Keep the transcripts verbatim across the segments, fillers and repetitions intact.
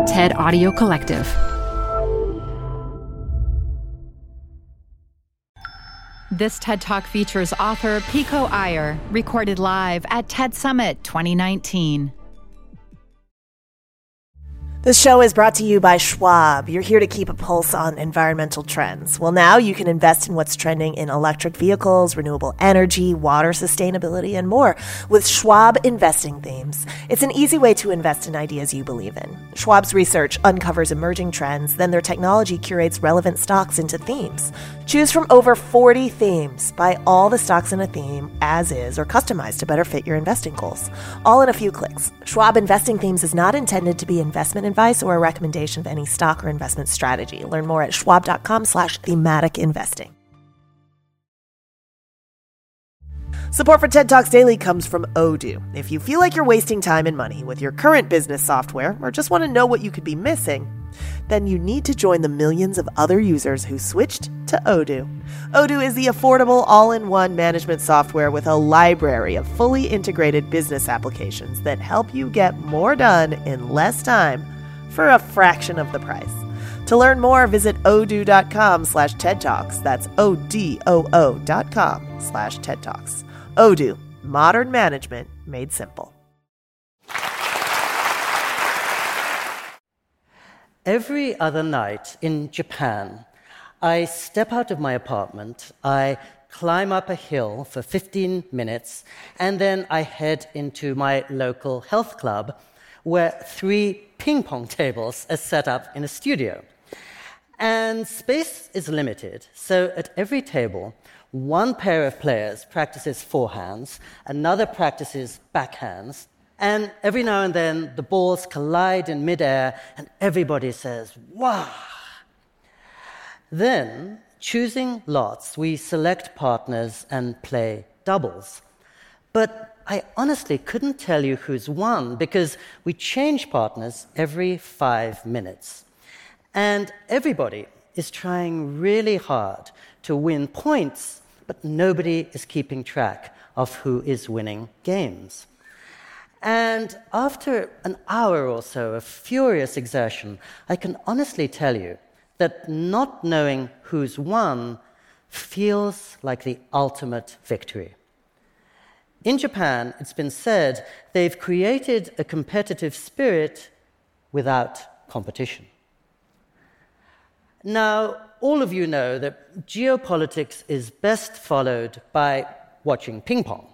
TED Audio Collective. This TED Talk features author Pico Iyer, recorded live at TED Summit twenty nineteen. This show is brought to you by Schwab. You're here to keep a pulse on environmental trends. Well, now you can invest in what's trending in electric vehicles, renewable energy, water sustainability, and more with Schwab Investing Themes. It's an easy way to invest in ideas you believe in. Schwab's research uncovers emerging trends, then their technology curates relevant stocks into themes. Choose from over forty themes. Buy all the stocks in a theme as is or customized to better fit your investing goals. All in a few clicks. Schwab Investing Themes is not intended to be investment advice or a recommendation of any stock or investment strategy. Learn more at schwab.com slash thematic investing. Support for TED Talks Daily comes from Odoo. If you feel like you're wasting time and money with your current business software or just want to know what you could be missing, then you need to join the millions of other users who switched to Odoo. Odoo is the affordable all-in-one management software with a library of fully integrated business applications that help you get more done in less time for a fraction of the price. To learn more, visit odoo.com slash TED Talks. That's O-D-O-O dot com slash TED Talks. Odoo, modern management made simple. Every other night in Japan, I step out of my apartment, I climb up a hill for fifteen minutes, and then I head into my local health club where three ping pong tables are set up in a studio. And space is limited, so at every table, one pair of players practices forehands, another practices backhands, and every now and then the balls collide in midair and everybody says, "Wow!" Then, choosing lots, we select partners and play doubles. But I honestly couldn't tell you who's won because we change partners every five minutes. And everybody is trying really hard to win points, but nobody is keeping track of who is winning games. And after an hour or so of furious exertion, I can honestly tell you that not knowing who's won feels like the ultimate victory. In Japan, it's been said they've created a competitive spirit without competition. Now, all of you know that geopolitics is best followed by watching ping pong.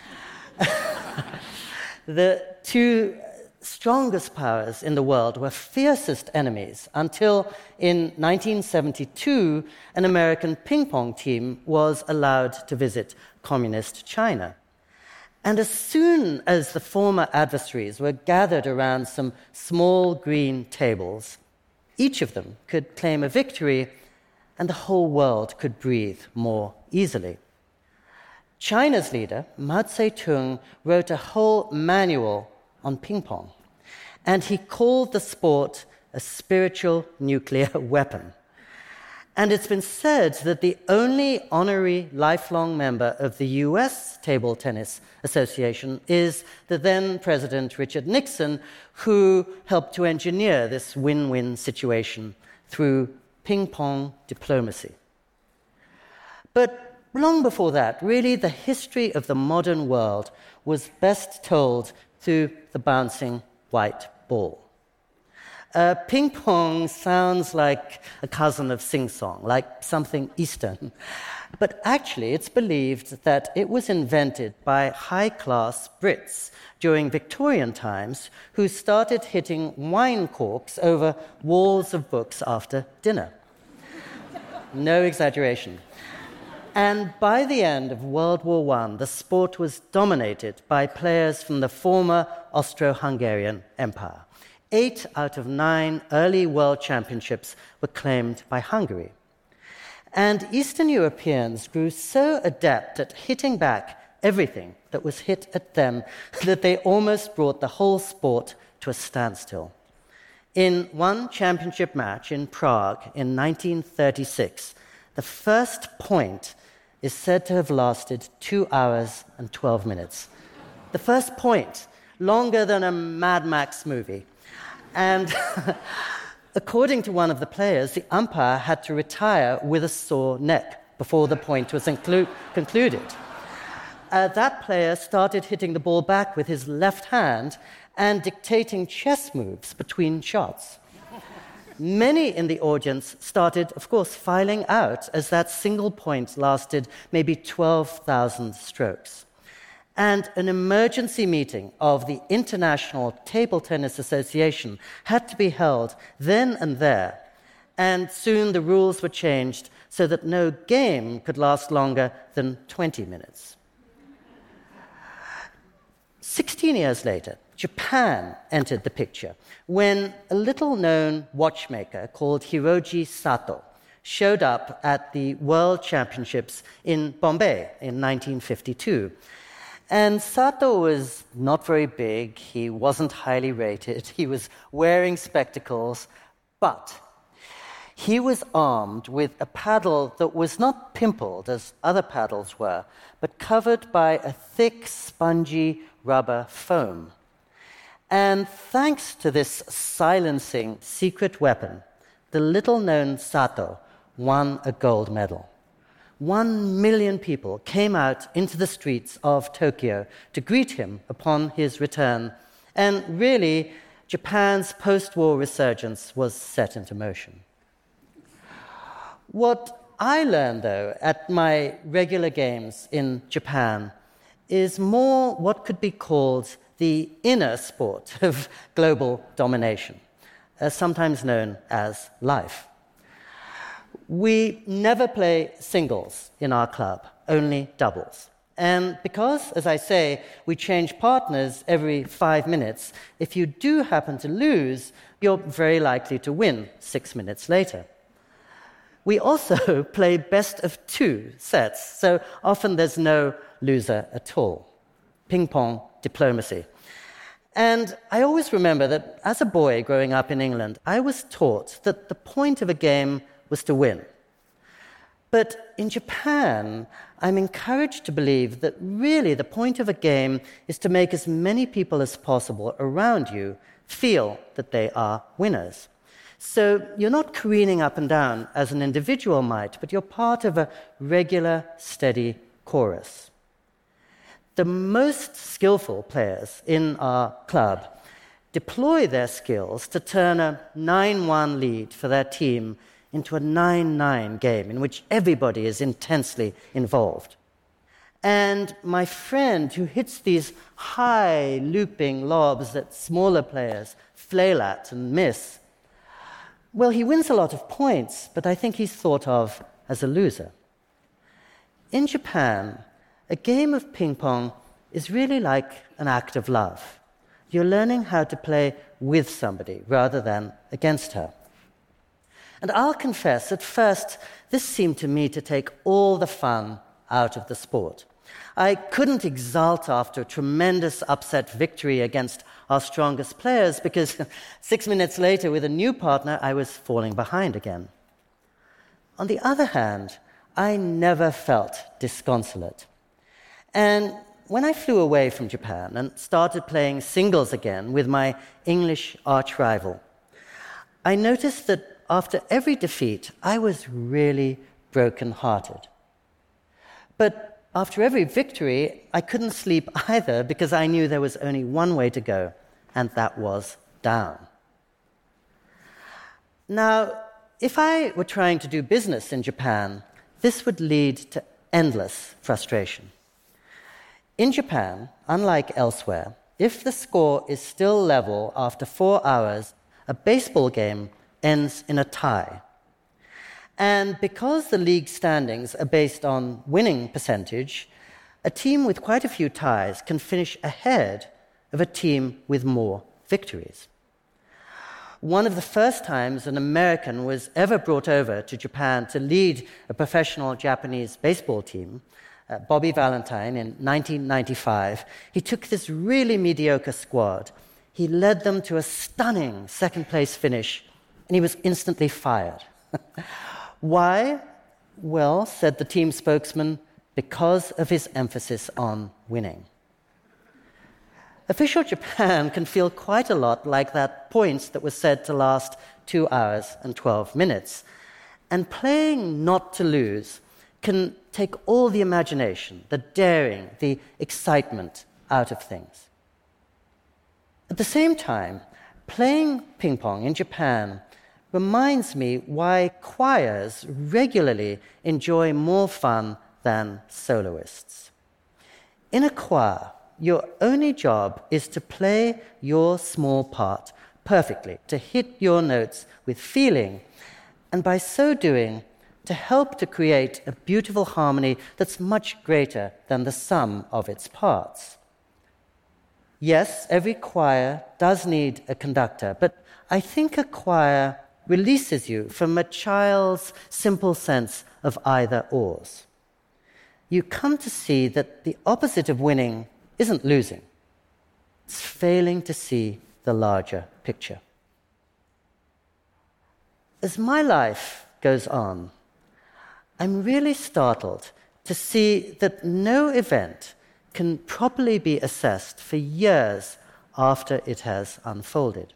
The two strongest powers in the world were fiercest enemies until in nineteen seventy-two, an American ping pong team was allowed to visit communist China. And as soon as the former adversaries were gathered around some small green tables, each of them could claim a victory and the whole world could breathe more easily. China's leader, Mao Zedong, wrote a whole manual on ping pong, and he called the sport a spiritual nuclear weapon. And it's been said that the only honorary lifelong member of the U S Table Tennis Association is the then President Richard Nixon, who helped to engineer this win-win situation through ping pong diplomacy. But long before that, really, the history of the modern world was best told through the bouncing white ball. Uh, ping pong sounds like a cousin of sing-song, like something Eastern. But actually, it's believed that it was invented by high-class Brits during Victorian times who started hitting wine corks over walls of books after dinner. No exaggeration. And by the end of World War One, the sport was dominated by players from the former Austro-Hungarian Empire. Eight out of nine early world championships were claimed by Hungary. And Eastern Europeans grew so adept at hitting back everything that was hit at them that they almost brought the whole sport to a standstill. In one championship match in Prague in nineteen thirty-six, the first point is said to have lasted two hours and twelve minutes. The first point, longer than a Mad Max movie. And according to one of the players, the umpire had to retire with a sore neck before the point was inclu- concluded. Uh, that player started hitting the ball back with his left hand and dictating chess moves between shots. Many in the audience started, of course, filing out as that single point lasted maybe twelve thousand strokes. And an emergency meeting of the International Table Tennis Association had to be held then and there, and soon the rules were changed so that no game could last longer than twenty minutes. Sixteen years later, Japan entered the picture when a little-known watchmaker called Hiroji Sato showed up at the World Championships in Bombay in nineteen fifty-two. And Sato was not very big, he wasn't highly rated, he was wearing spectacles, but he was armed with a paddle that was not pimpled as other paddles were, but covered by a thick, spongy rubber foam. And thanks to this silencing secret weapon, the little-known Sato won a gold medal. One million people came out into the streets of Tokyo to greet him upon his return, and really, Japan's post-war resurgence was set into motion. What I learned, though, at my regular games in Japan is more what could be called the inner sport of global domination, uh, sometimes known as life. We never play singles in our club, only doubles. And because, as I say, we change partners every five minutes, if you do happen to lose, you're very likely to win six minutes later. We also play best of two sets, so often there's no loser at all. Ping-pong diplomacy. And I always remember that as a boy growing up in England, I was taught that the point of a game was to win. But in Japan, I'm encouraged to believe that really the point of a game is to make as many people as possible around you feel that they are winners. So you're not careening up and down as an individual might, but you're part of a regular, steady chorus. The most skillful players in our club deploy their skills to turn a nine one lead for their team into a nine nine game in which everybody is intensely involved. And my friend who hits these high looping lobs that smaller players flail at and miss, well, he wins a lot of points, but I think he's thought of as a loser. In Japan, a game of ping pong is really like an act of love. You're learning how to play with somebody rather than against her. And I'll confess, at first, this seemed to me to take all the fun out of the sport. I couldn't exult after a tremendous upset victory against our strongest players because six minutes later, with a new partner, I was falling behind again. On the other hand, I never felt disconsolate. And when I flew away from Japan and started playing singles again with my English arch-rival, I noticed that after every defeat, I was really broken-hearted. But after every victory, I couldn't sleep either because I knew there was only one way to go, and that was down. Now, if I were trying to do business in Japan, this would lead to endless frustration. In Japan, unlike elsewhere, if the score is still level after four hours, a baseball game ends in a tie. And because the league standings are based on winning percentage, a team with quite a few ties can finish ahead of a team with more victories. One of the first times an American was ever brought over to Japan to lead a professional Japanese baseball team, uh, Bobby Valentine, in nineteen ninety-five, he took this really mediocre squad. He led them to a stunning second-place finish, and he was instantly fired. Why? Well, said the team spokesman, because of his emphasis on winning. Official Japan can feel quite a lot like that point that was said to last two hours and twelve minutes. And playing not to lose can take all the imagination, the daring, the excitement out of things. At the same time, playing ping pong in Japan reminds me why choirs regularly enjoy more fun than soloists. In a choir, your only job is to play your small part perfectly, to hit your notes with feeling, and by so doing, to help to create a beautiful harmony that's much greater than the sum of its parts. Yes, every choir does need a conductor, but I think a choir releases you from a child's simple sense of either-ors. You come to see that the opposite of winning isn't losing. It's failing to see the larger picture. As my life goes on, I'm really startled to see that no event can properly be assessed for years after it has unfolded.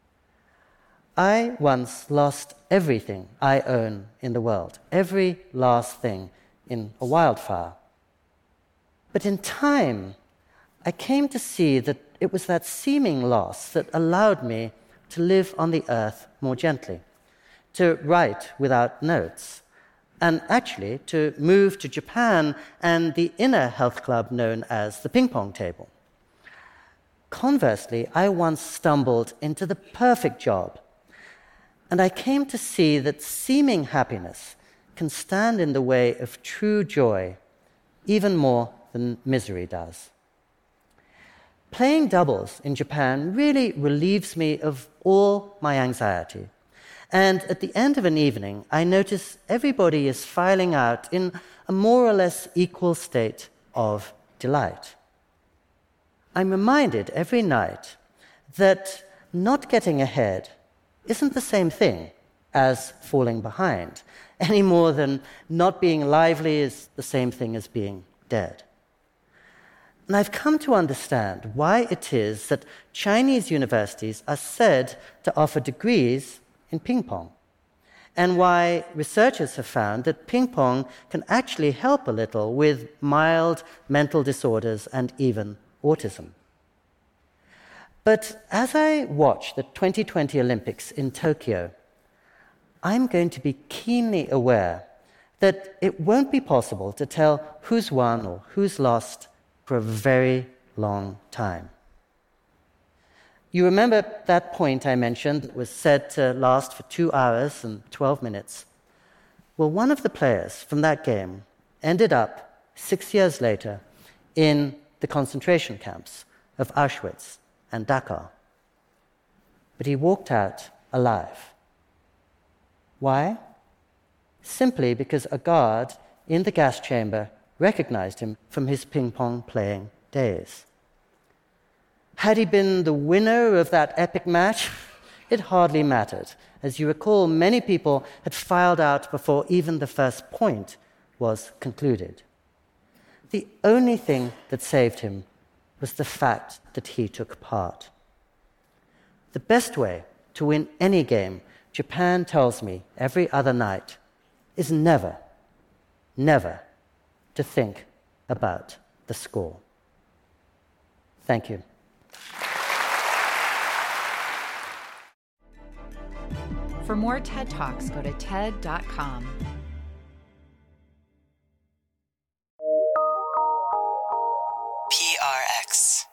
I once lost everything I own in the world, every last thing, in a wildfire. But in time, I came to see that it was that seeming loss that allowed me to live on the earth more gently, to write without notes, and actually to move to Japan and the inner health club known as the ping pong table. Conversely, I once stumbled into the perfect job, and I came to see that seeming happiness can stand in the way of true joy even more than misery does. Playing doubles in Japan really relieves me of all my anxiety. And at the end of an evening, I notice everybody is filing out in a more or less equal state of delight. I'm reminded every night that not getting ahead isn't the same thing as falling behind, any more than not being lively is the same thing as being dead. And I've come to understand why it is that Chinese universities are said to offer degrees in ping pong, and why researchers have found that ping pong can actually help a little with mild mental disorders and even autism. But as I watch the twenty twenty Olympics in Tokyo, I'm going to be keenly aware that it won't be possible to tell who's won or who's lost for a very long time. You remember that point I mentioned that was said to last for two hours and twelve minutes? Well, one of the players from that game ended up, six years later, in the concentration camps of Auschwitz and Dachau. But he walked out alive. Why? Simply because a guard in the gas chamber recognized him from his ping-pong playing days. Had he been the winner of that epic match? It hardly mattered. As you recall, many people had filed out before even the first point was concluded. The only thing that saved him was the fact that he took part. The best way to win any game, Japan tells me every other night, is never, never to think about the score. Thank you. For more TED Talks, go to TED dot com. P R X.